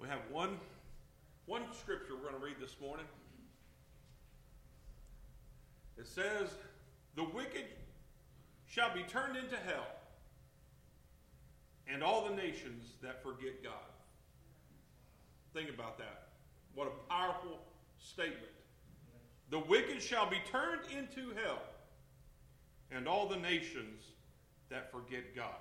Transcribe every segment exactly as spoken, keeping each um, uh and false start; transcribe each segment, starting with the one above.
going to have one, one scripture we're going to read this morning. It says, the wicked shall be turned into hell, and all the nations that forget God. Think about that. What a powerful statement. The wicked shall be turned into hell, and all the nations that forget God.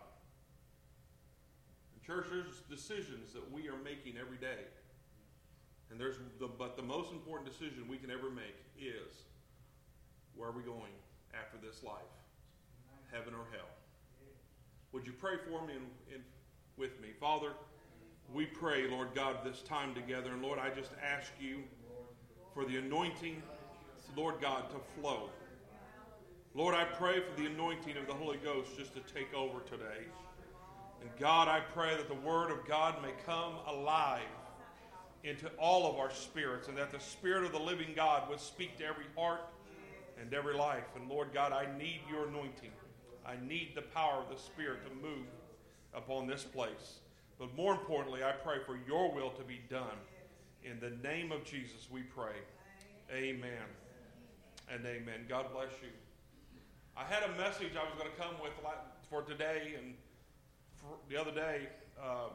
And church, there's decisions that we are making every day. And there's the, but the most important decision we can ever make is, where are we going after this life? Heaven or hell? Would you pray for me and, and with me? Father, we pray, Lord God, this time together. And Lord, I just ask you for the anointing, Lord God, to flow. Lord, I pray for the anointing of the Holy Ghost just to take over today. And God, I pray that the Word of God may come alive into all of our spirits, and that the Spirit of the living God would speak to every heart and every life. And Lord God, I need your anointing. I need the power of the Spirit to move upon this place. But more importantly, I pray for your will to be done. In the name of Jesus, we pray. Amen and amen. God bless you. I had a message I was going to come with for today, and for the other day, uh,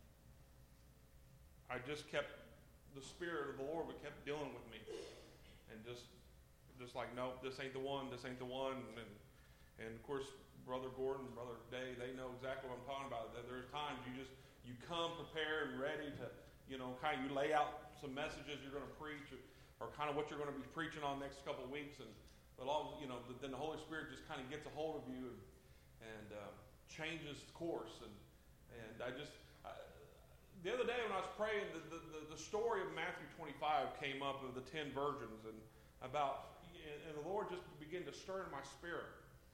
I just kept, the Spirit of the Lord kept dealing with me. And just, just like, nope, this ain't the one, this ain't the one. And, and of course, Brother Gordon, Brother Day, they know exactly what I'm talking about. That there's times you just, you come prepared and ready to, you know, kind of you lay out some messages you're going to preach, or, or kind of what you're going to be preaching on next couple of weeks, and but all, you know, then the Holy Spirit just kind of gets a hold of you and, and uh, changes course. And and I just I, the other day when I was praying, the, the the story of Matthew twenty-five came up of the ten virgins, and about and the Lord just began to stir in my spirit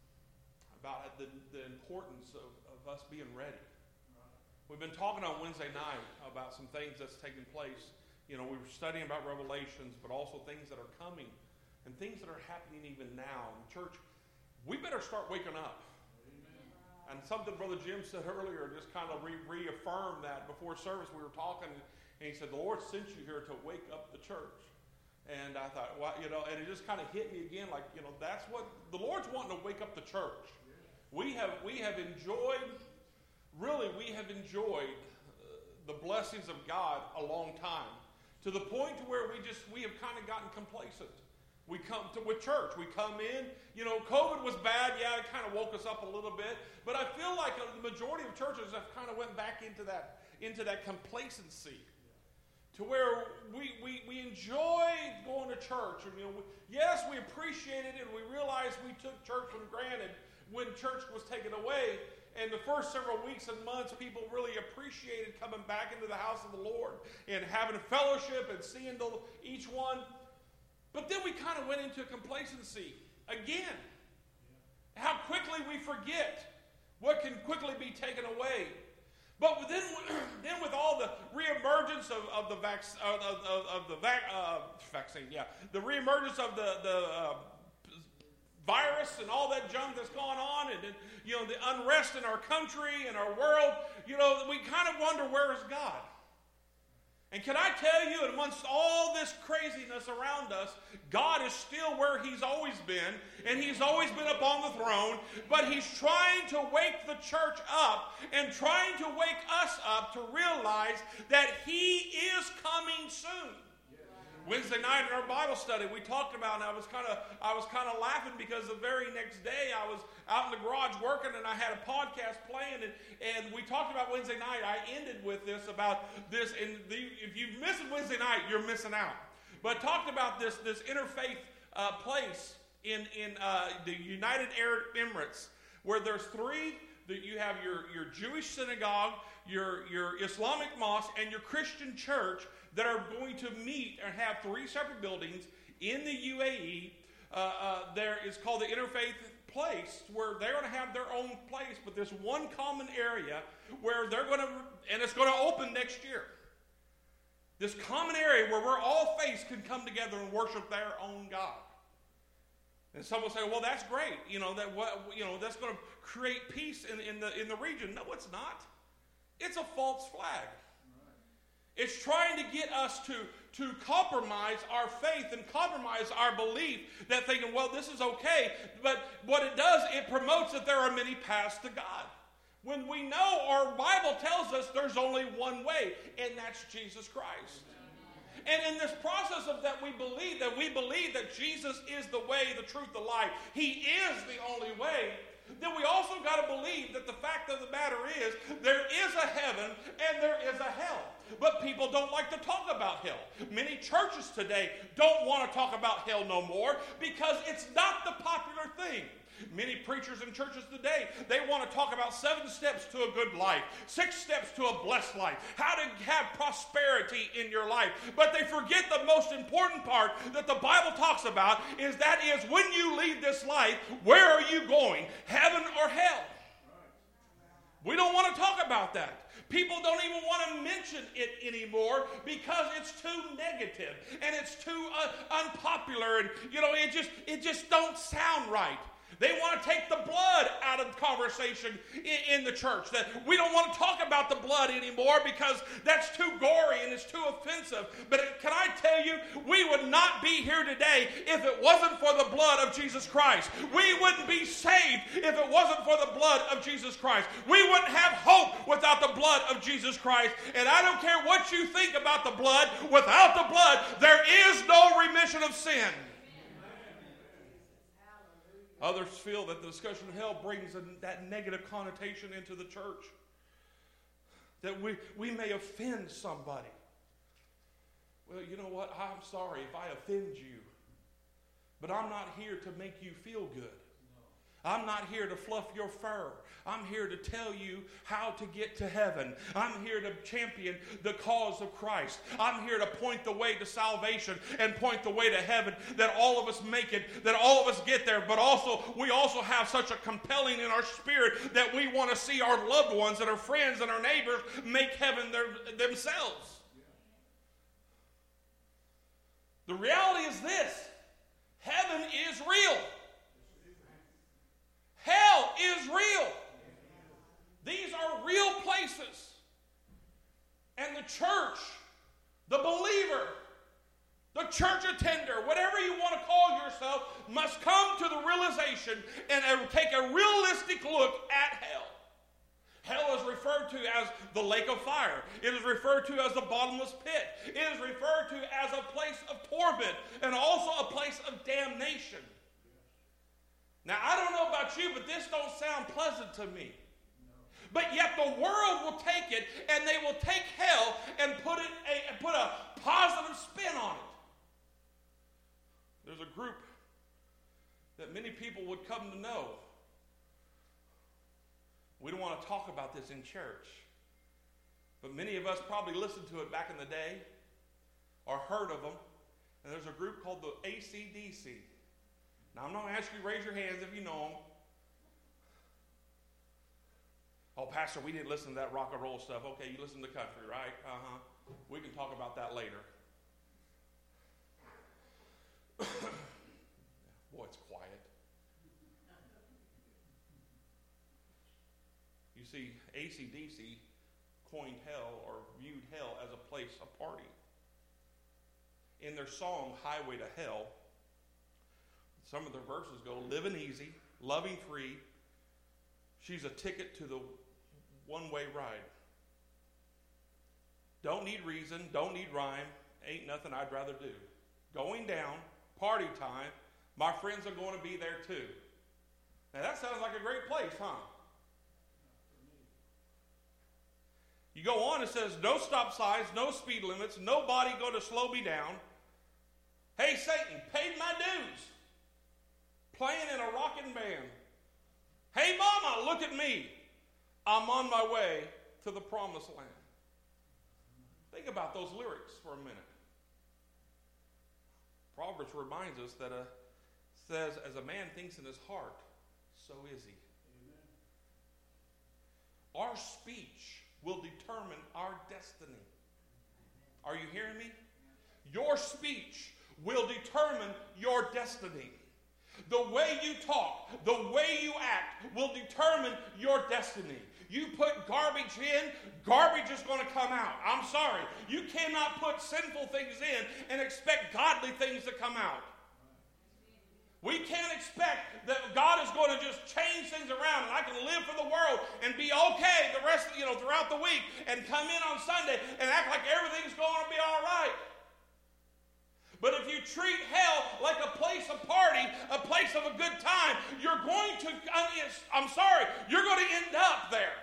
about the the importance of, of us being ready. We've been talking on Wednesday night about some things that's taking place. You know, we were studying about Revelations, but also things that are coming and things that are happening even now. And church, we better start waking up. Amen. And something Brother Jim said earlier just kind of re- reaffirmed that. Before service we were talking, and he said, the Lord sent you here to wake up the church. And I thought, well, you know, and it just kind of hit me again, like, you know, that's what, the Lord's wanting to wake up the church. We have, we have enjoyed... Really, we have enjoyed uh, the blessings of God a long time, to the point to where we just we have kind of gotten complacent. We come to with church. We come in. You know, COVID was bad. Yeah, it kind of woke us up a little bit. But I feel like the majority of churches have kind of went back into that into that complacency, to where we we we enjoy going to church. And, you know, we, yes, we appreciate it, and we realize we took church for granted when church was taken away. And the first several weeks and months, people really appreciated coming back into the house of the Lord and having a fellowship and seeing the, each one. But then we kind of went into complacency again. How quickly we forget what can quickly be taken away. But then, then with all the reemergence of, of the vac, of, of, of the vac, uh, vaccine, yeah, the reemergence of the the uh, virus and all that junk that's going on, and, and you know, the unrest in our country and our world, you know, we kind of wonder, where is God? And can I tell you, amongst all this craziness around us, God is still where he's always been, and he's always been up on the throne, but he's trying to wake the church up and trying to wake us up to realize that he is coming soon. Wednesday night in our Bible study, we talked about, and I was kind of I was kind of laughing because the very next day I was out in the garage working, and I had a podcast playing, and, and we talked about Wednesday night. I ended with this about this, and the, if you've missed Wednesday night, you're missing out. But talked about this this interfaith uh, place in in uh, the United Arab Emirates, where there's three. That you have your your Jewish synagogue, your your Islamic mosque, and your Christian church that are going to meet and have three separate buildings in the U A E. Uh, uh, there is called the Interfaith Place, where they're going to have their own place, but there's one common area where they're going to, and it's going to open next year. This common area where we're all faiths can come together and worship their own God. And some will say, well, that's great. You know, that what you know, that's going to create peace in, in the in the region. No, it's not. It's a false flag. It's trying to get us to, to compromise our faith and compromise our belief, that thinking, well, this is okay. But what it does, it promotes that there are many paths to God. When we know our Bible tells us there's only one way, and that's Jesus Christ. And in this process of that, we believe that we believe that Jesus is the way, the truth, the life. He is the only way. Then we also got to believe that the fact of the matter is there is a heaven and there is a hell. But people don't like to talk about hell. Many churches today don't want to talk about hell no more because it's not the popular thing. Many preachers in churches today, they want to talk about seven steps to a good life, six steps to a blessed life, how to have prosperity in your life. But they forget the most important part that the Bible talks about is that is when you leave this life, where are you going? Heaven or hell? We don't want to talk about that. People don't even want to mention it anymore because it's too negative and it's too uh, unpopular, and you know it just it just don't sound right. They want to take the blood out of conversation in, in the church. That we don't want to talk about the blood anymore because that's too gory and it's too offensive. But can I tell you, we would not be here today if it wasn't for the blood of Jesus Christ. We wouldn't be saved if it wasn't for the blood of Jesus Christ. We wouldn't have hope without the blood of Jesus Christ. And I don't care what you think about the blood. Without the blood, there is no remission of sin. Others feel that the discussion of hell brings a, that negative connotation into the church. That we, we may offend somebody. Well, you know what? I'm sorry if I offend you. But I'm not here to make you feel good. I'm not here to fluff your fur. I'm here to tell you how to get to heaven. I'm here to champion the cause of Christ. I'm here to point the way to salvation and point the way to heaven, that all of us make it, that all of us get there. But also, we also have such a compelling in our spirit that we want to see our loved ones and our friends and our neighbors make heaven their, themselves. The reality is this: heaven is real. Hell is real. These are real places. And the church, the believer, the church attender, whatever you want to call yourself, must come to the realization and take a realistic look at hell. Hell is referred to as the lake of fire. It is referred to as the bottomless pit. It is referred to as a place of torment and also a place of damnation. Now, I don't know about you, but this don't sound pleasant to me. But yet the world will take it, and they will take hell and put it a, put a positive spin on it. There's a group that many people would come to know. We don't want to talk about this in church, but many of us probably listened to it back in the day or heard of them. And there's a group called the A C D C. Now, I'm not going to ask you to raise your hands if you know them. Oh, Pastor, we didn't listen to that rock and roll stuff. Okay, you listen to country, right? Uh-huh. We can talk about that later. Boy, it's quiet. You see, A C D C coined hell or viewed hell as a place of party. In their song, Highway to Hell, some of their verses go, living easy, loving free. She's a ticket to the one-way ride. Don't need reason, don't need rhyme. Ain't nothing I'd rather do. Going down, party time. My friends are going to be there too. Now that sounds like a great place, huh? You go on, it says, no stop signs, no speed limits, nobody going to slow me down. Hey, Satan, paid my dues. Playing in a rocking band. Hey, mama, look at me. I'm on my way to the promised land. Think about those lyrics for a minute. Proverbs reminds us that a says, as a man thinks in his heart, so is he. Amen. Our speech will determine our destiny. Are you hearing me? Your speech will determine your destiny. The way you talk, the way you act will determine your destiny. You put garbage in, garbage is going to come out. I'm sorry. You cannot put sinful things in and expect godly things to come out. We can't expect that God is going to just change things around and I can live for the world and be okay the rest, you know, throughout the week and come in on Sunday and act like everything's going to be all right. But if you treat hell like a place of party, a place of a good time, you're going to, I'm sorry, you're going to end up there.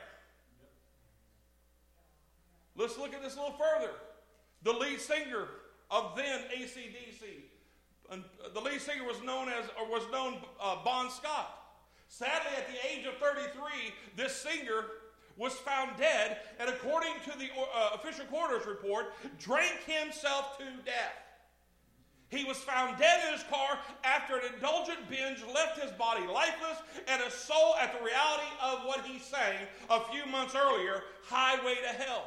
Let's look at this a little further. The lead singer of then A C D C. And the lead singer was known as, or was known uh, Bon Scott. Sadly, at the age of thirty-three, this singer was found dead, and according to the uh, official coroner's report, drank himself to death. He was found dead in his car after an indulgent binge left his body lifeless and his soul at the reality of what he sang a few months earlier, Highway to Hell.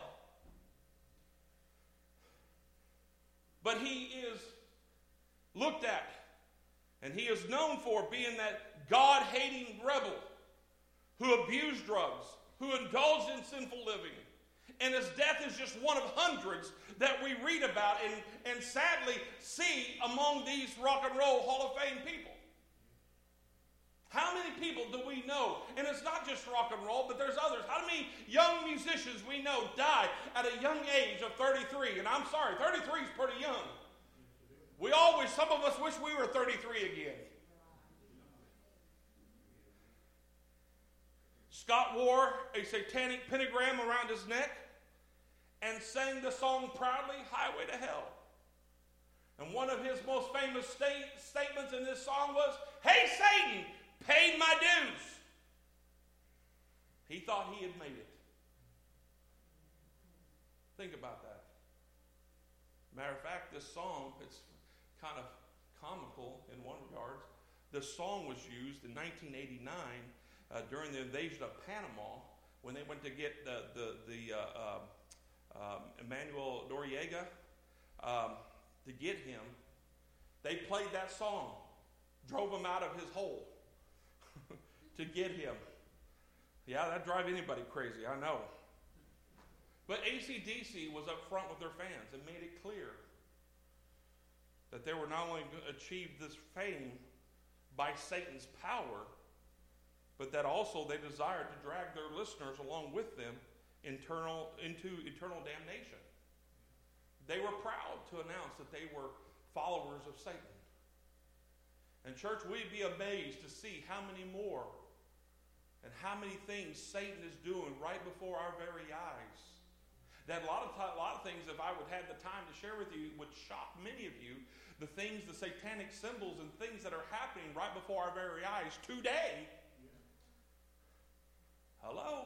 But he is looked at, and he is known for being that God-hating rebel who abused drugs, who indulged in sinful living. And his death is just one of hundreds that we read about and, and sadly see among these Rock and Roll Hall of Fame people. How many people do we know? And it's not just rock and roll, but there's others. How many young musicians we know died at a young age of thirty-three? And I'm sorry, thirty-three is pretty young. We always, some of us wish we were thirty-three again. Scott wore a satanic pentagram around his neck and sang the song proudly, Highway to Hell. And one of his most famous state, statements in this song was, "Hey, Satan, paid my dues." He thought he had made it. Think about that. Matter of fact, this song, it's kind of comical in one regard. This song was used in nineteen eighty-nine uh, during the invasion of Panama when they went to get the the, the uh, uh, um, Emmanuel Noriega um, to get him. They played that song, drove him out of his hole to get him. Yeah, that'd drive anybody crazy, I know. But A C D C was up front with their fans and made it clear that they were not only going to achieve this fame by Satan's power, but that also they desired to drag their listeners along with them internal, into eternal damnation. They were proud to announce that they were followers of Satan. And church, we'd be amazed to see how many more and how many things Satan is doing right before our very eyes. That a lot of t- a lot of things, if I would have the time to share with you, would shock many of you. The things, the satanic symbols and things that are happening right before our very eyes today. Hello?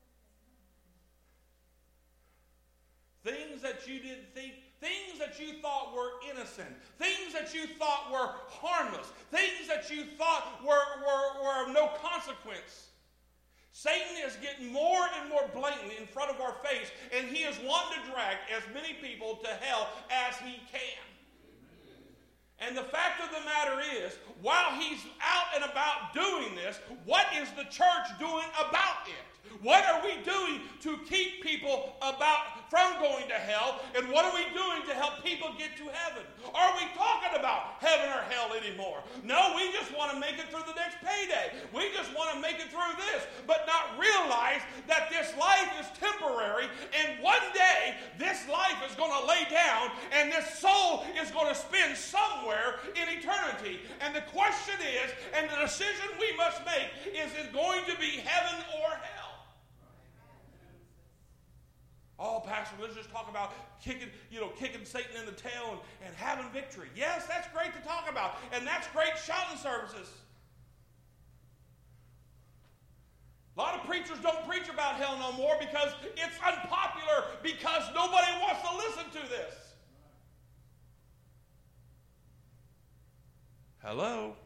Things that you didn't think, things that you thought were innocent, things that you thought were harmless, things that you thought were, were, were of no consequence. Satan is getting more and more blatant in front of our face, and he is wanting to drag as many people to hell as he can. And the fact of the matter is, while he's out and about doing this, what is the church doing about it? What are we doing to keep people about from going to hell? And what are we doing to help people get to heaven? Are we talking about heaven or hell anymore? No, we just want to make it through the next payday. We just want to make it through this, but not realize that this life is temporary, and one day this life is going to lay down, and this soul is going to spend somewhere in eternity. And the question is, and the decision we must make, is it going to be heaven or hell? Oh, Pastor, let's just talk about kicking, you know, kicking Satan in the tail and, and having victory. Yes, that's great to talk about, and that's great shouting services. A lot of preachers don't preach about hell no more because it's unpopular, because nobody wants to listen to this. Hello?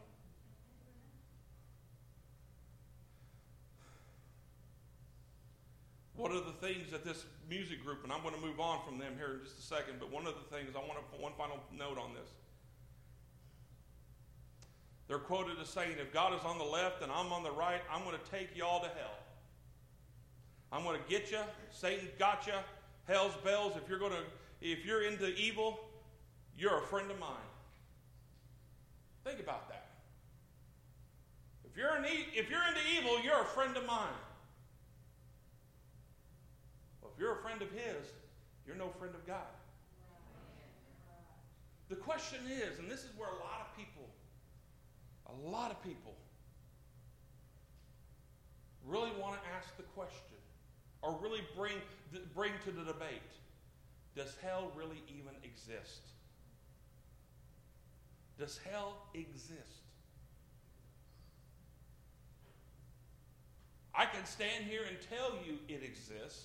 One of the things that this music group, and I'm going to move on from them here in just a second, but one of the things, I want to put one final note on this. They're quoted as saying, if God is on the left and I'm on the right, I'm going to take y'all to hell. I'm going to get you. Satan got you. Hell's bells. If you're going to, if you're into evil, you're a friend of mine. Think about that. If you're in, if you're into evil, you're a friend of mine. Well, if you're a friend of his, you're no friend of God. The question is, and this is where a lot of people, a lot of people really want to ask the question, or really bring, bring to the debate, does hell really even exist? Does hell exist? I can stand here and tell you it exists.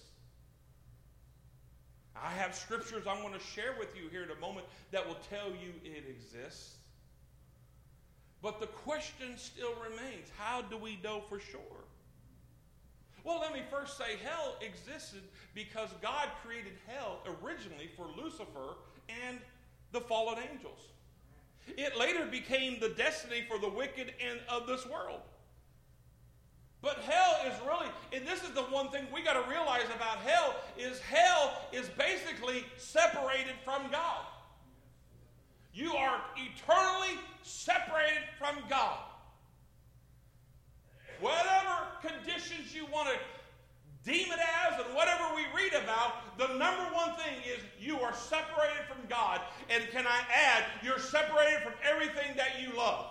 I have scriptures I'm going to share with you here in a moment that will tell you it exists. But the question still remains, how do we know for sure? Well, let me first say hell existed because God created hell originally for Lucifer and the fallen angels. It later became the destiny for the wicked and of this world. But hell is really, and this is the one thing we got to realize about hell, is hell is basically separated from God. You are eternally separated from God. Whatever conditions you want to deem it as and whatever we read about, the number one thing is you are separated from God. And can I add, you're separated from everything that you love.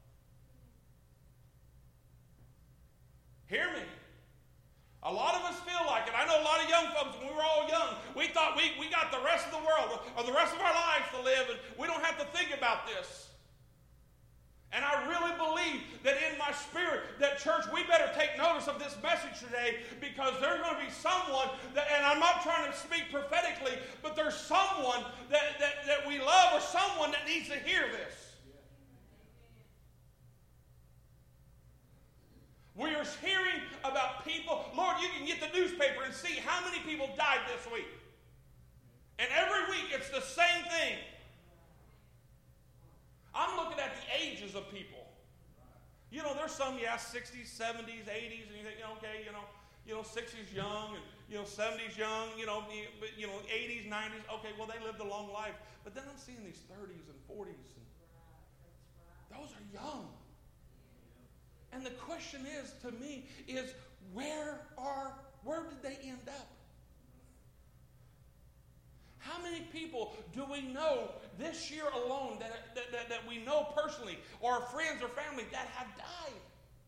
Hear me. A lot of us feel like it. I know a lot of young folks, when we were all young, we thought we, we got the rest of the world or the rest of our lives to live, and we don't have to think about this. And I really believe that in my spirit, that church, we better take notice of this message today, because there's going to be someone, that, and I'm not trying to speak prophetically, but there's someone that, that, that we love, or someone that needs to hear this. We are hearing about people. Lord, you can get the newspaper and see how many people died this week. And every week it's the same thing. I'm looking at the ages of people. You know, there's some, yeah, sixties, seventies, eighties, and you think, okay, you know, you know, sixties young, and, you know, seventies young, you know, you know, eighties, nineties, okay, well, they lived a long life. But then I'm seeing these thirties and forties, and those are young. And the question is, to me, is where are, where did they end up? How many people do we know this year alone that, that, that, that we know personally, or friends or family that have died?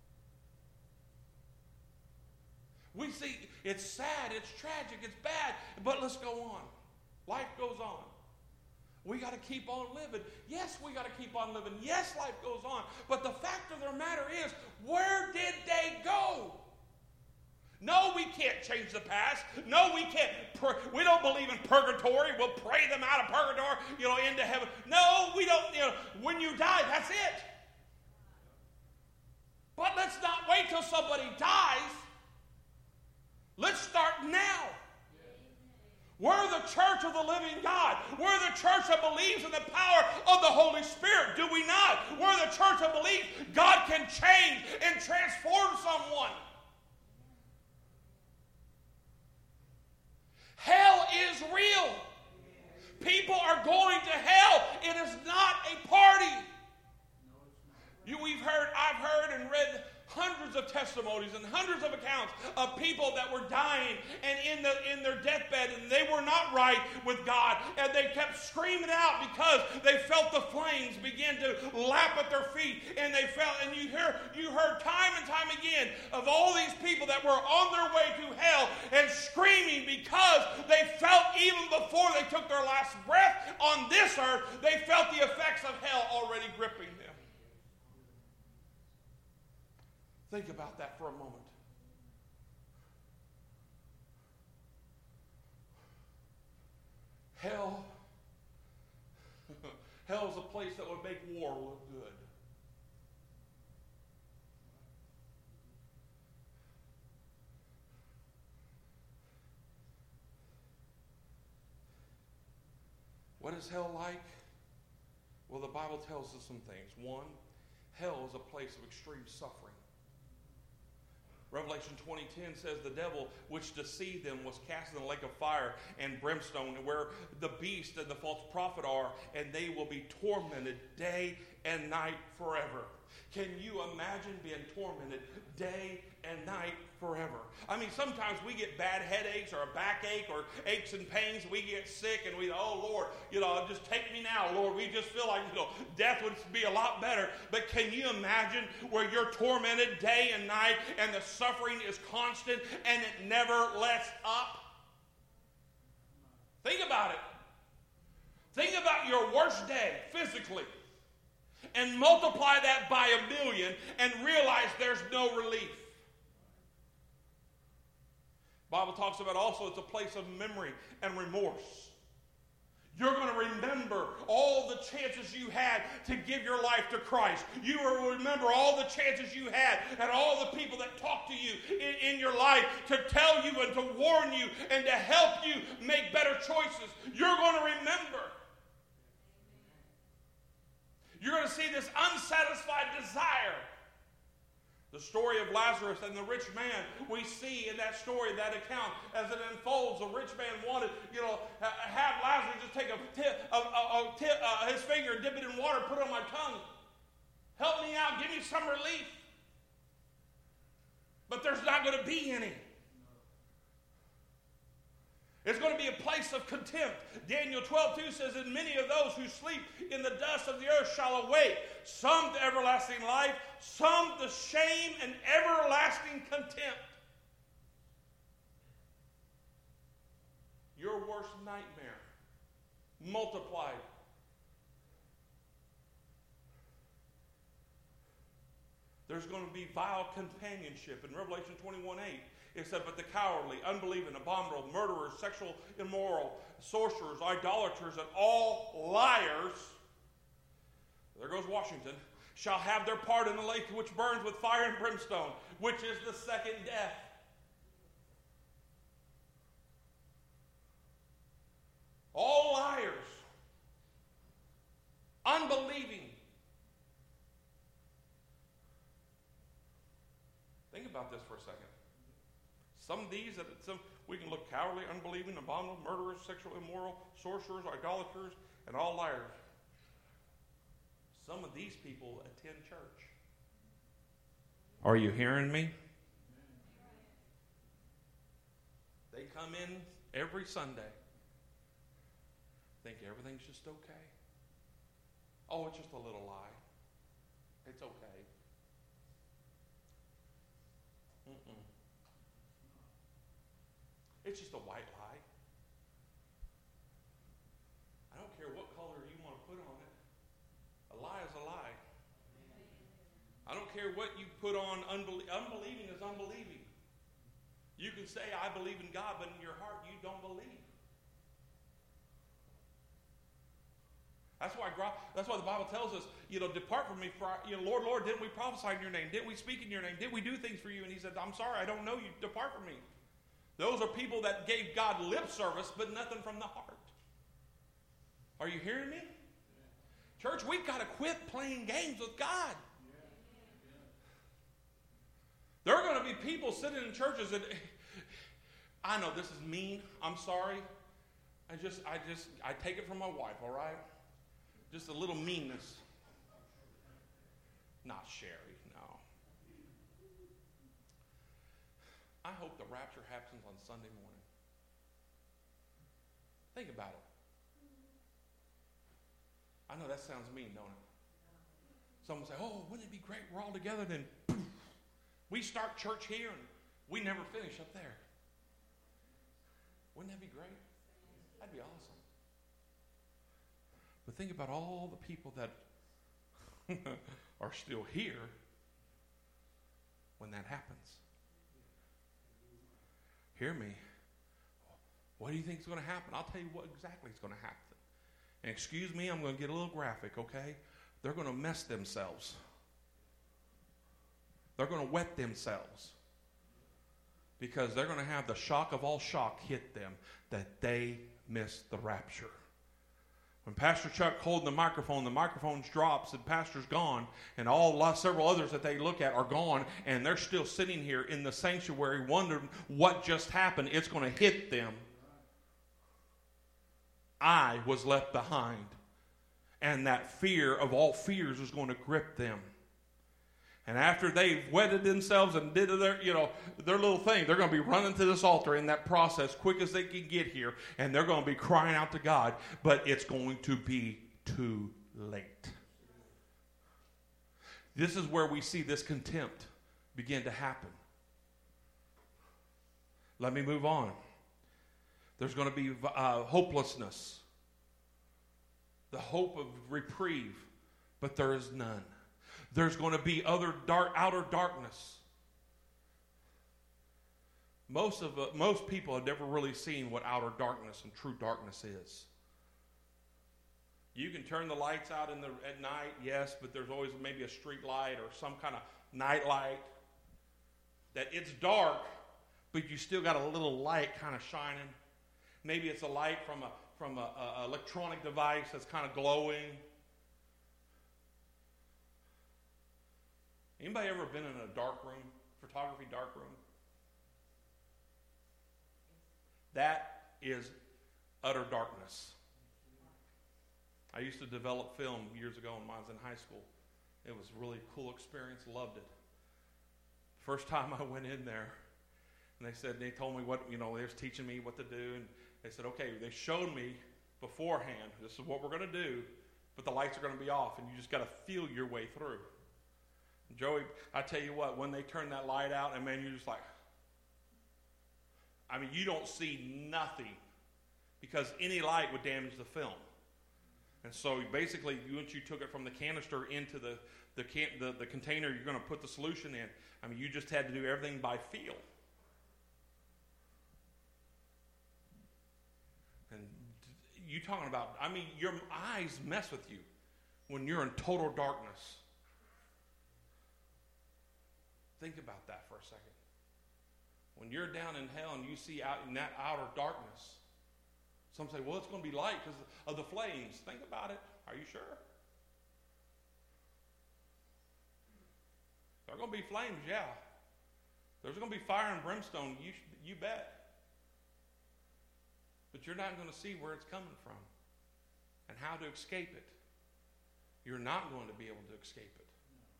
We see it's sad, it's tragic, it's bad, but let's go on. Life goes on. We got to keep on living. Yes, we got to keep on living. Yes, life goes on. But the fact of the matter is, where did they go? No, we can't change the past. No, we can't. Pur- we don't believe in purgatory. We'll pray them out of purgatory, you know, into heaven. No, we don't. You know, when you die, that's it. But let's not wait till somebody dies. Let's start now. We're the church of the living God. We're the church that believes in the power of the Holy Spirit. Do we not? We're the church that believes God can change and transform someone. Hell is real. People are going to hell. It is not a party. You, we've heard, I've heard and read hundreds of testimonies and hundreds of accounts of people that were dying and in the in their deathbed, and they were not right with God, and they kept screaming out because they felt the flames begin to lap at their feet, and they felt, and you hear you heard time and time again of all these people that were on their way to hell and screaming because they felt, even before they took their last breath on this earth, they felt the effects of hell already gripping them. Think about that for a moment. Hell, hell is a place that would make war look good. What is hell like? Well, the Bible tells us some things. One, hell is a place of extreme suffering. Revelation twenty ten says the devil which deceived them was cast in the lake of fire and brimstone, where the beast and the false prophet are, and they will be tormented day and night forever. Can you imagine being tormented day and night forever? I mean, sometimes we get bad headaches or a backache or aches and pains. We get sick and we, oh, Lord, you know, just take me now, Lord. We just feel like, you know, death would be a lot better. But can you imagine where you're tormented day and night and the suffering is constant and it never lets up? Think about it. Think about your worst day physically, and multiply that by a million and realize there's no relief. The Bible talks about also it's a place of memory and remorse. You're going to remember all the chances you had to give your life to Christ. You will remember all the chances you had and all the people that talked to you in, in your life to tell you and to warn you and to help you make better choices. You're going to remember. You're going to see this unsatisfied desire. The story of Lazarus and the rich man, we see in that story, that account, as it unfolds, the rich man wanted, you know, have Lazarus just take a tip, a, a, a tip, uh, his finger, dip it in water, put it on my tongue. Help me out, give me some relief. But there's not going to be any. It's going to be a place of contempt. Daniel twelve two says, and many of those who sleep in the dust of the earth shall awake, some to everlasting life, some to shame and everlasting contempt. Your worst nightmare multiplied. There's going to be vile companionship. In Revelation twenty-one eight, it said, but the cowardly, unbelieving, abominable, murderers, sexual immoral, sorcerers, idolaters, and all liars, there goes Washington, shall have their part in the lake which burns with fire and brimstone, which is the second death. All liars, unbelieving. Think about this for a second. Some of these, that some, we can look cowardly, unbelieving, abominable, murderers, sexual immoral, sorcerers, idolaters, and all liars. Some of these people attend church. Are you hearing me? They come in every Sunday, think everything's just okay. Oh, it's just a little lie. It's okay. Mm-mm. It's just a white lie. I don't care what color you want to put on it. A lie is a lie. I don't care what you put on. Unbelie- unbelieving is unbelieving. You can say, I believe in God, but in your heart you don't believe. That's why, that's why the Bible tells us, you know, depart from me, for I, you know, Lord, Lord, didn't we prophesy in your name? Didn't we speak in your name? Didn't we do things for you? And he said, I'm sorry, I don't know you. Depart from me. Those are people that gave God lip service, but nothing from the heart. Are you hearing me? Yeah. Church, we've got to quit playing games with God. Yeah. Yeah. There are going to be people sitting in churches that, I know this is mean. I'm sorry. I just, I just, I take it from my wife, all right? Just a little meanness. Not Sherry, no. I hope the rapture happens on Sunday morning. Think about it. I know that sounds mean, don't it? Someone say, oh, wouldn't it be great? We're all together. Then poof, we start church here and we never finish up there. Wouldn't that be great? That'd be awesome. But think about all the people that are still here when that happens. Hear me. What do you think is going to happen? I'll tell you what exactly is going to happen. And excuse me, I'm going to get a little graphic, okay? They're going to mess themselves. They're going to wet themselves. Because they're going to have the shock of all shock hit them that they missed the rapture. When Pastor Chuck holding the microphone, the microphone drops and Pastor's gone, and all last several others that they look at are gone, and they're still sitting here in the sanctuary wondering what just happened. It's going to hit them. I was left behind, and that fear of all fears is going to grip them. And after they've wedded themselves and did their, you know, their little thing, they're going to be running to this altar in that process quick as they can get here, and they're going to be crying out to God, but it's going to be too late. This is where we see this contempt begin to happen. Let me move on. There's going to be uh, hopelessness, the hope of reprieve, but there is none. There's going to be other dark, outer darkness. Most of uh, most people have never really seen what outer darkness and true darkness is. You can turn the lights out in the at night, yes, but there's always maybe a street light or some kind of night light. That it's dark, but you still got a little light kind of shining. Maybe it's a light from a from a, a electronic device that's kind of glowing. Anybody ever been in a dark room, photography dark room? That is utter darkness. I used to develop film years ago when I was in high school. It was a really cool experience, loved it. First time I went in there, and they said, they told me what, you know, they was teaching me what to do, and they said, okay, they showed me beforehand, this is what we're going to do, but the lights are going to be off, and you just got to feel your way through. Joey, I tell you what, when they turn that light out, and man, you're just like, I mean, you don't see nothing because any light would damage the film. And so basically, once you took it from the canister into the the, can, the the container you're going to put the solution in, I mean, you just had to do everything by feel. And you talking about, I mean, your eyes mess with you when you're in total darkness. Think about that for a second. When you're down in hell and you see out in that outer darkness, some say, well, it's going to be light because of the flames. Think about it. Are you sure? There are going to be flames, yeah. There's going to be fire and brimstone, you, you bet. But you're not going to see where it's coming from and how to escape it. You're not going to be able to escape it.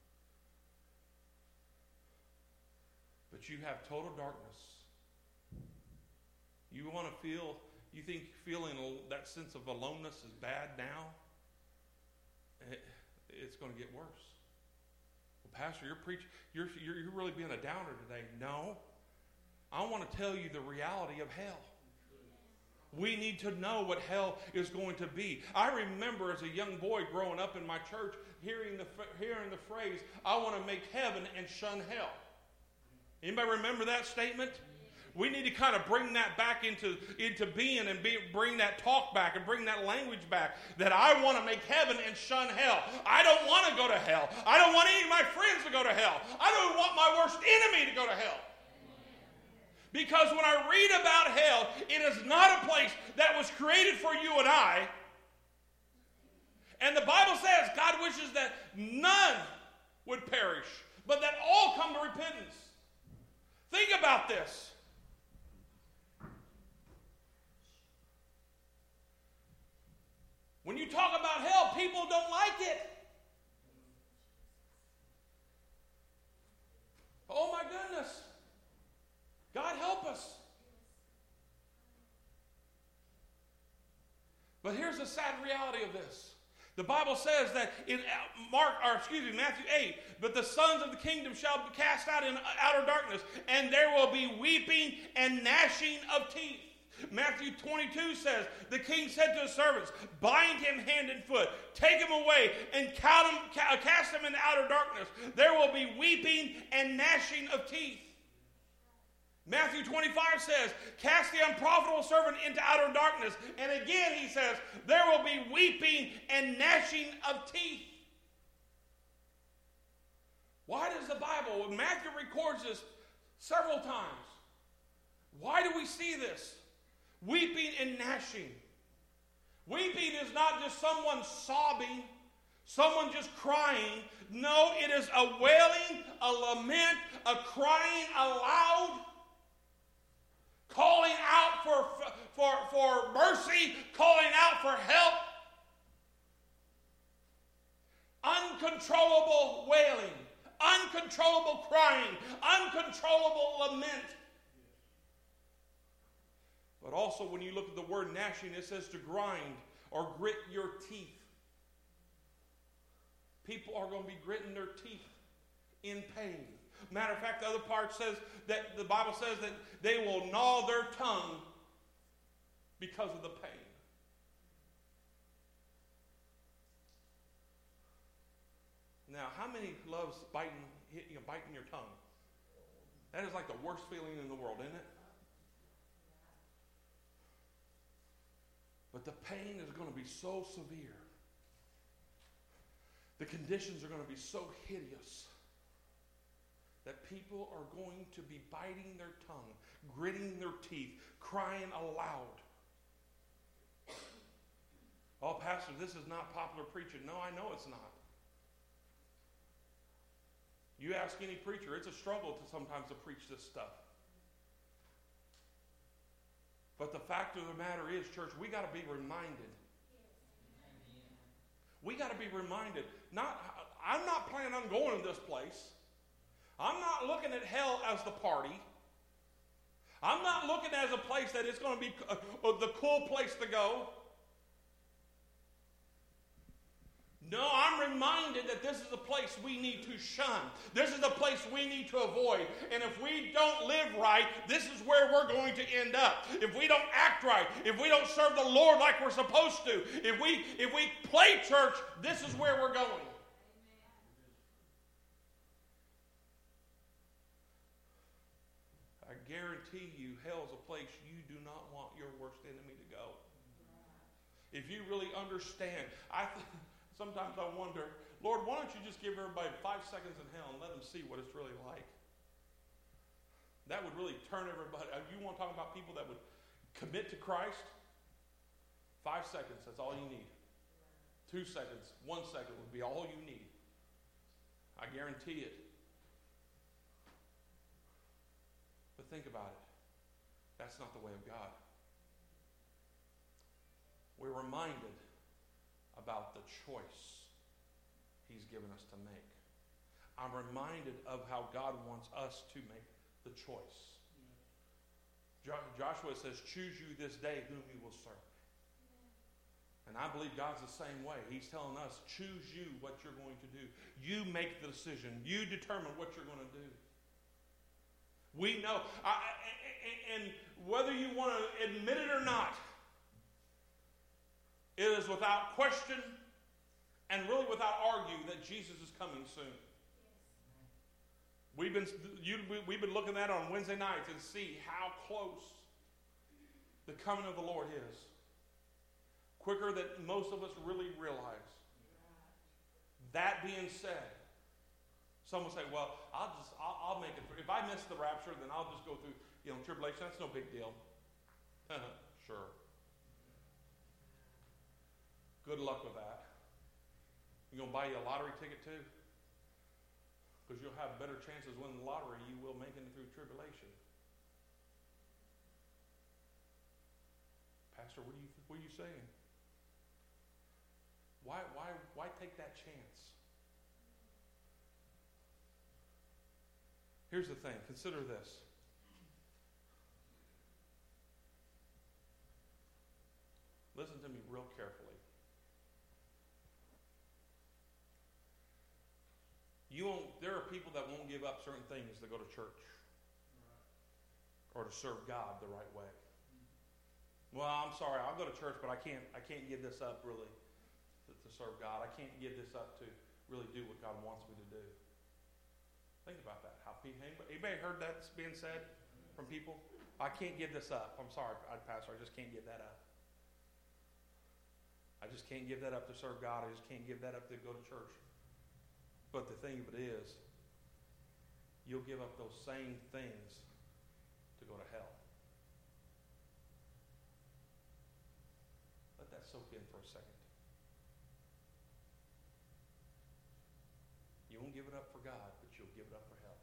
But you have total darkness. You want to feel, you think feeling that sense of aloneness is bad now? It, it's going to get worse. Well, Pastor, you're preaching, you're, you're, you're really being a downer today. No. I want to tell you the reality of hell. We need to know what hell is going to be. I remember as a young boy growing up in my church, hearing the, hearing the phrase, I want to make heaven and shun hell. Anybody remember that statement? We need to kind of bring that back into, into being and be, bring that talk back and bring that language back, that I want to make heaven and shun hell. I don't want to go to hell. I don't want any of my friends to go to hell. I don't want my worst enemy to go to hell. Because when I read about hell, it is not a place that was created for you and I. And the Bible says God wishes that none would perish, but that all come to repentance. Think about this. When you talk about hell, people don't like it. Oh my goodness. God help us. But here's the sad reality of this. The Bible says that in Mark, or excuse me, Matthew eight, but the sons of the kingdom shall be cast out in outer darkness, and there will be weeping and gnashing of teeth. Matthew twenty-two says, the king said to his servants, bind him hand and foot, take him away, and cast him into outer darkness. There will be weeping and gnashing of teeth. Matthew twenty-five says, cast the unprofitable servant into outer darkness. And again he says, there will be weeping and gnashing of teeth. Why does the Bible, Matthew records this several times. Why do we see this? Weeping and gnashing. Weeping is not just someone sobbing, someone just crying. No, it is a wailing, a lament, a crying aloud, calling out for, for, for mercy, calling out for help. Uncontrollable wailing, uncontrollable crying, uncontrollable lament. But also when you look at the word gnashing, it says to grind or grit your teeth. People are going to be gritting their teeth in pain. Matter of fact, the other part says that the Bible says that they will gnaw their tongue because of the pain. Now, how many loves biting, you know, biting your tongue? That is like the worst feeling in the world, isn't it? But the pain is going to be so severe. The conditions are going to be so hideous that people are going to be biting their tongue, gritting their teeth, crying aloud. Oh, Pastor, this is not popular preaching. No, I know it's not. You ask any preacher, it's a struggle to sometimes to preach this stuff. But the fact of the matter is, church, we got to be reminded. We got to be reminded. Not, I'm not planning on going to this place. I'm not looking at hell as the party. I'm not looking as a place that it's going to be uh, uh, the cool place to go. No, I'm reminded that this is the place we need to shun. This is the place we need to avoid. And if we don't live right, this is where we're going to end up. If we don't act right, if we don't serve the Lord like we're supposed to, if we if we play church, this is where we're going. I guarantee you, hell's a place you do not want your worst enemy to go. If you really understand, I th- sometimes I wonder, Lord, why don't you just give everybody five seconds in hell and let them see what it's really like? That would really turn everybody. You want to talk about people that would commit to Christ? Five seconds, that's all you need. Two seconds, one second would be all you need. I guarantee it. But think about it. That's not the way of God. We're reminded about the choice He's given us to make. I'm reminded of how God wants us to make the choice. Jo- Joshua says, choose you this day whom you will serve. And I believe God's the same way. He's telling us, choose you what you're going to do. You make the decision. You determine what you're going to do. We know, I, and whether you want to admit it or not, it is without question and really without arguing that Jesus is coming soon. We've been, you, we've been looking at it on Wednesday nights and see how close the coming of the Lord is. Quicker than most of us really realize. That being said, some will say, well, I'll just, I'll, I'll make it through. If I miss the rapture, then I'll just go through, you know, tribulation. That's no big deal. Sure. Good luck with that. You going to buy you a lottery ticket too? Because you'll have better chances winning the lottery you will making it through tribulation. Pastor, what are you, what are you saying? Why, why, why take that chance? Here's the thing. Consider this. Listen to me real carefully. You won't, there are people that won't give up certain things to go to church. Right. Or to serve God the right way. Mm-hmm. Well, I'm sorry, I'll go to church, but I can't I can't give this up really to, to serve God. I can't give this up to really do what God wants me to do. Think about that. How people, anybody heard that being said from people? I can't give this up. I'm sorry, Pastor, I just can't give that up. I just can't give that up to serve God. I just can't give that up to go to church. But the thing of it is, you'll give up those same things to go to hell. Let that soak in for a second. You won't give it up for God, but you'll give it up for hell.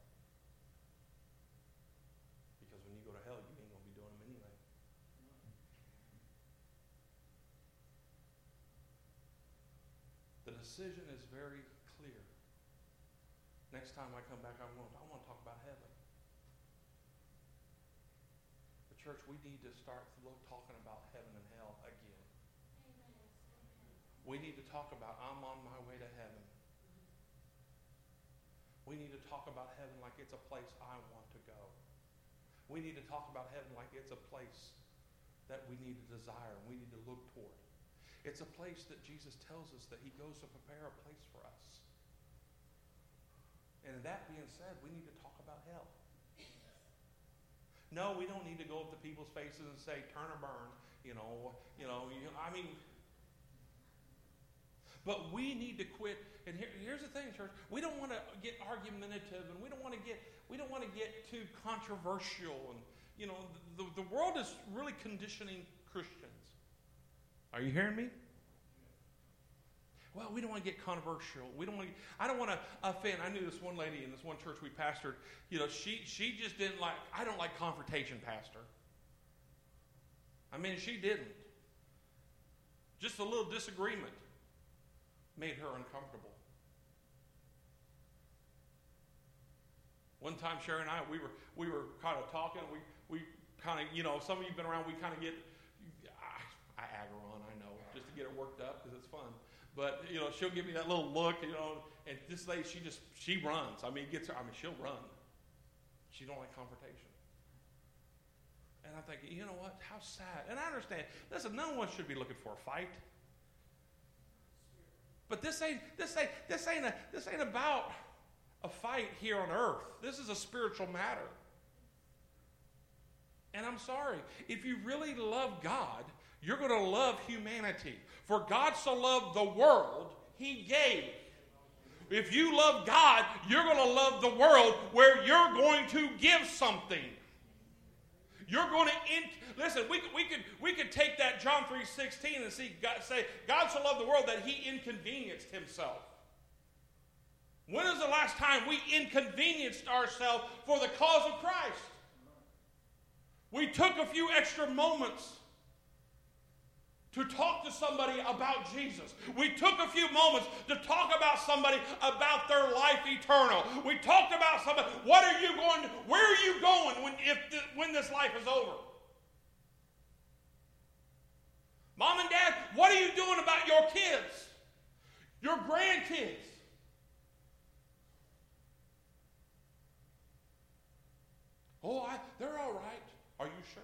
Because when you go to hell, you ain't going to be doing them anyway. The decision is very clear. Next time I come back, I want, I want to talk about heaven. But church, we need to start look, talking about heaven and hell again. Amen. We need to talk about, I'm on my way to heaven. We need to talk about heaven like it's a place I want to go. We need to talk about heaven like it's a place that we need to desire and we need to look toward. It's a place that Jesus tells us that he goes to prepare a place for us. And that being said, we need to talk about hell. No, we don't need to go up to people's faces and say, turn or burn. You know, you know, you, I mean, but we need to quit. And here, here's the thing, church. We don't want to get argumentative, and we don't want to get we don't want to get too controversial. And you know, the, the world is really conditioning Christians. Are you hearing me? Well, we don't want to get controversial. We don't want to, I don't want to offend. I knew this one lady in this one church we pastored. You know, she she just didn't like, I don't like confrontation, pastor. I mean, she didn't. Just a little disagreement made her uncomfortable. One time, Sherry and I, we were we were kind of talking. We we kind of, you know, some of you have been around. We kind of get, I, I agger on, I know, just to get her worked up because it's fun. But, you know, she'll give me that little look, you know, and this lady, she just, she runs. I mean, it gets her, I mean, she'll run. She don't like confrontation. And I'm thinking, you know what, how sad. And I understand, listen, no one should be looking for a fight. But this ain't, this ain't, this ain't, a, this ain't about a fight here on earth. This is a spiritual matter. And I'm sorry, if you really love God, you're going to love humanity. For God so loved the world, he gave. If you love God, you're going to love the world where you're going to give something. You're going to, in, listen, we, we, could, we could take that John three sixteen and see God, say, God so loved the world that he inconvenienced himself. When is the last time we inconvenienced ourselves for the cause of Christ? We took a few extra moments to talk to somebody about Jesus. We took a few moments to talk about somebody about their life eternal. We talked about somebody. What are you going to, where are you going when, if the, when this life is over? Mom and Dad, what are you doing about your kids? Your grandkids? Oh, I, they're all right. Are you sure?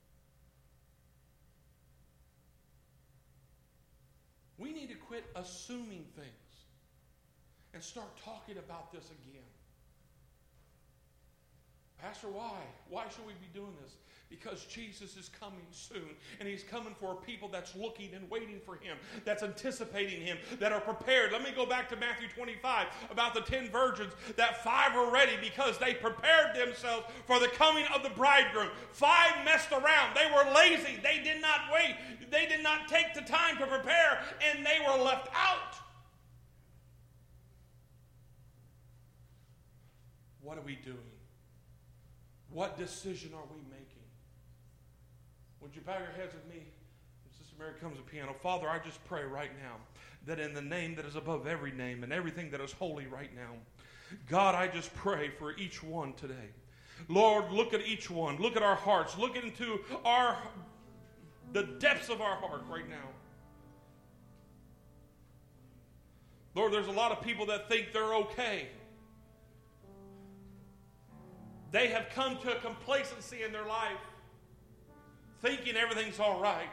We need to quit assuming things and start talking about this again. Pastor, why? Why should we be doing this? Because Jesus is coming soon, and he's coming for a people that's looking and waiting for him, that's anticipating him, that are prepared. Let me go back to Matthew twenty-five about the ten virgins, that five were ready because they prepared themselves for the coming of the bridegroom. Five messed around. They were lazy. They did not wait. They did not take the time to prepare, and they were left out. What are we doing? What decision are we making? Would you bow your heads with me? Sister Mary comes to the piano. Father, I just pray right now that in the name that is above every name and everything that is holy right now, God, I just pray for each one today. Lord, look at each one. Look at our hearts. Look into our the depths of our heart right now. Lord, there's a lot of people that think they're okay. They have come to a complacency in their life, thinking everything's all right.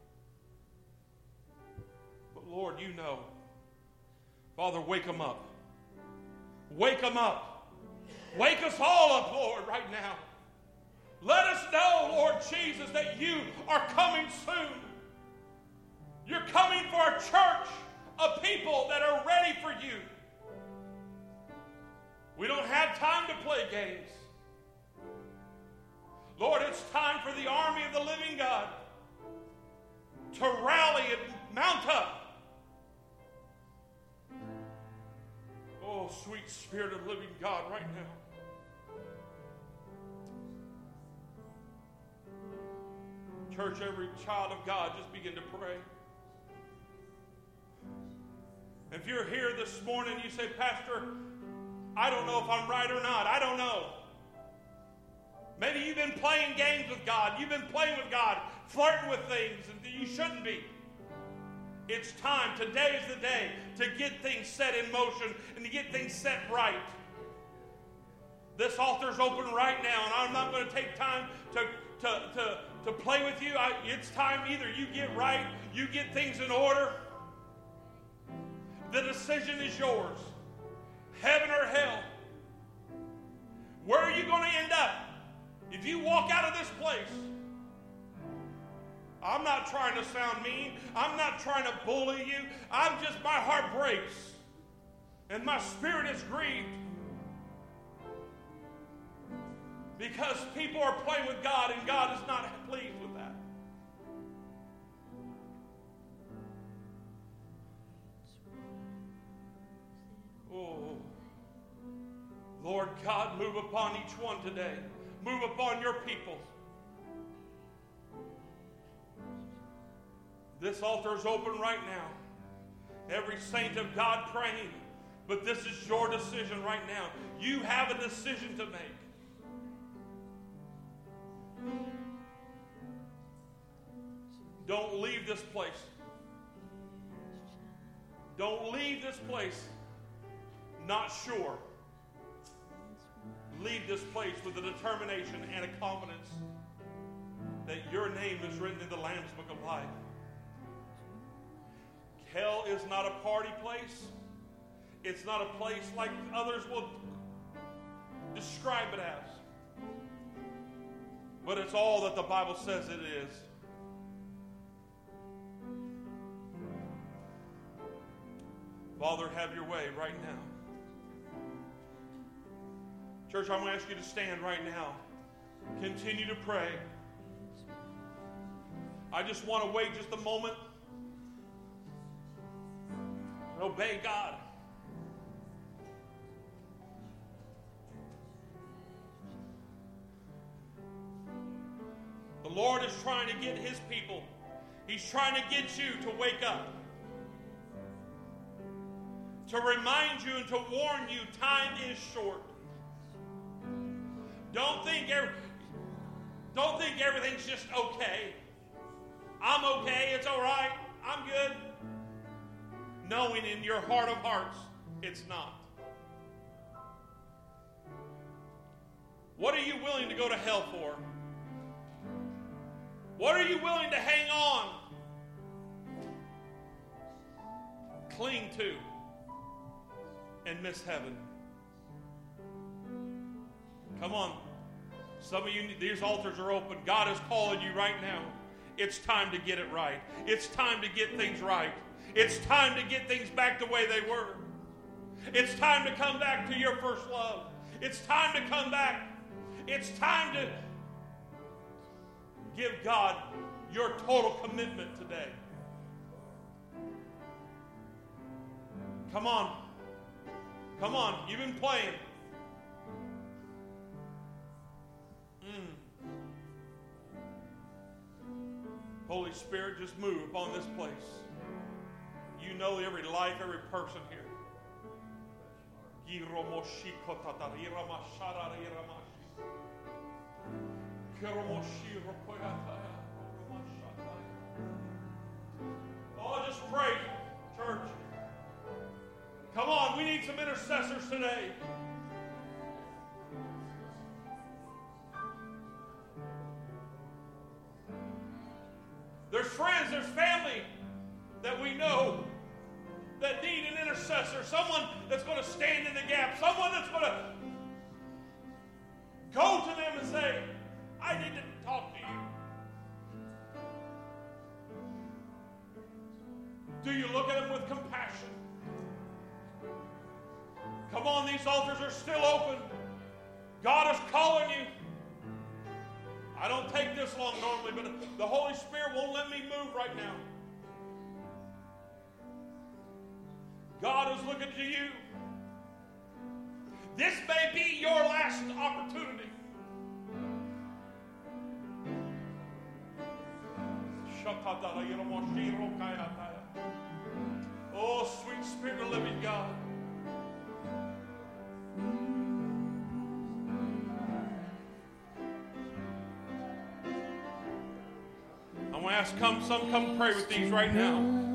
But Lord, you know. Father, wake them up. Wake them up. Wake us all up, Lord, right now. Let us know, Lord Jesus, that you are coming soon. You're coming for a church of people that are ready for you. We don't have time to play games. Lord, it's time for the army of the living God to rally and Mount up. Oh, sweet Spirit of living God, right now. Church, every child of God, just begin to pray. If you're here this morning, you say, Pastor, I don't know if I'm right or not. I don't know. Maybe you've been playing games with God. You've been playing with God, flirting with things, and you shouldn't be. It's time. Today is the day to get things set in motion and to get things set right. This altar's open right now, and I'm not going to take time to, to, to, to play with you. I, it's time either you get right, you get things in order. The decision is yours. Heaven or hell. Where are you going to end up? If you walk out of this place, I'm not trying to sound mean. I'm not trying to bully you. I'm just, my heart breaks. And my spirit is grieved. Because people are playing with God and God is not pleased with that. Oh, Lord God, move upon each one today. Move upon your people. This altar is open right now. Every saint of God praying. But this is your decision right now. You have a decision to make. Don't leave this place. Don't leave this place not sure. Leave this place with a determination and a confidence that your name is written in the Lamb's Book of Life. Hell is not a party place. It's not a place like others will describe it as. But it's all that the Bible says it is. Father, have your way right now. Church, I'm going to ask you to stand right now. Continue to pray. I just want to wait just a moment. Obey God. The Lord is trying to get his people. He's trying to get you to wake up. To remind you and to warn you, time is short. Don't think, every, don't think everything's just okay. I'm okay, it's all right, I'm good. Knowing in your heart of hearts, it's not. What are you willing to go to hell for? What are you willing to hang on, cling to, and miss heaven? Come on. Some of you, these altars are open. God is calling you right now. It's time to get it right. It's time to get things right. It's time to get things back the way they were. It's time to come back to your first love. It's time to come back. It's time to give God your total commitment today. Come on. Come on. You've been playing. Mm. Holy Spirit, just move upon this place. You know every life, every person here. Oh, just pray, church. Come on, we need some intercessors today. There's friends, there's family that we know that need an intercessor, someone that's going to stand in the gap, someone that's going to go to them and say, I need to talk to you. Do you look at them with compassion? Come on, these altars are still open. God is calling you. I don't take this long normally, but the Holy Spirit won't let me move right now. God is looking to you. This may be your last opportunity. Oh, sweet Spirit of the living God. I want to ask come, some come pray with these right now.